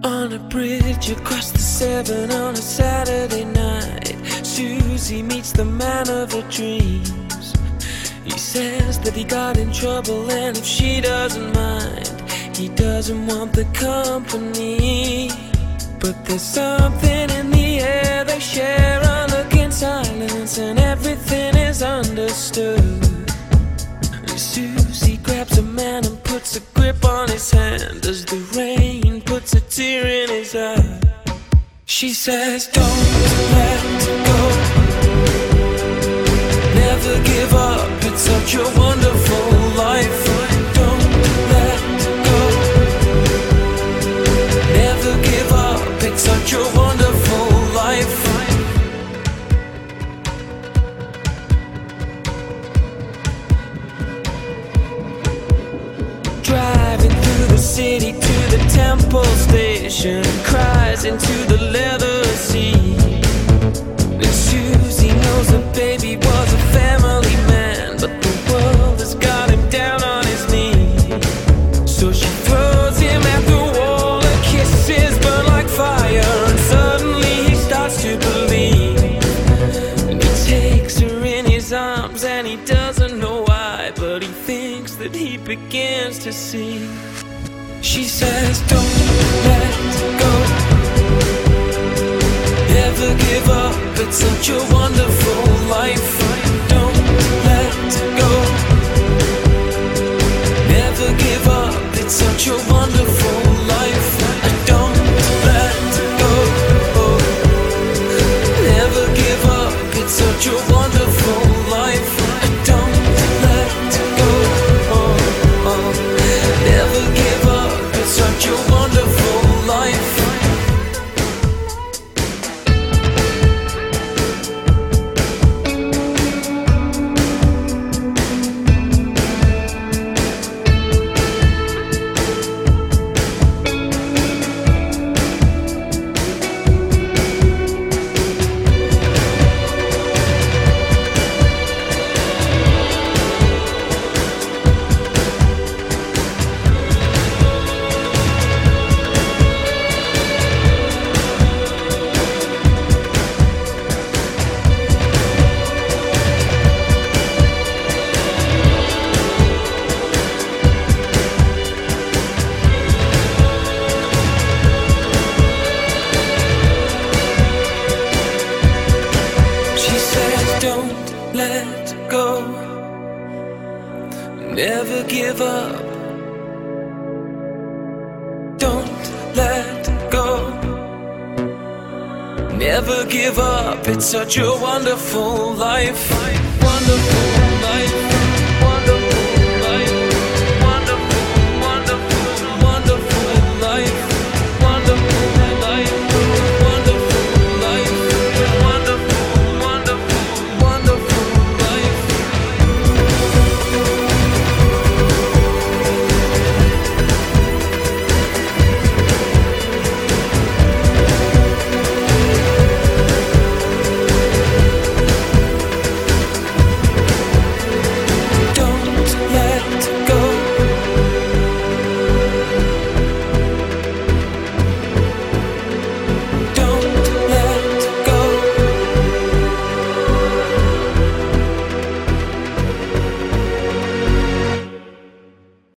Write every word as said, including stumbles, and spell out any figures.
On a bridge across the Severn on a Saturday night, Susie meets the man of her dreams. He says that he got in trouble and if she doesn't mind, he doesn't want the company. But there's something in the air they share, a look in silence and everything is understood. And Susie grabs a man and puts a grip on his hand as the rain puts a tear in his eye. She says, don't let go, never give up, it's such a wonderful life. Don't let go, never give up, it's such a wonderful life. Driving through the city to the Temple Station, cries into the leather seat. And Susie knows her baby was a family man, but the world has got him down on his knees. So she throws him at the wall, her kisses burn like fire, and suddenly he starts to believe. And he takes her in his arms and he doesn't know why, but he thinks that he begins to see. She says, don't let go, never give up, it's such a wonderful life. Don't let go, never give up, it's such a wonderful life. Don't let go, never give up, it's such a wonderful life. Don't let go, never give up, it's such a wonderful life. Let go, never give up. Don't let go, never give up. It's such a wonderful life, wonderful.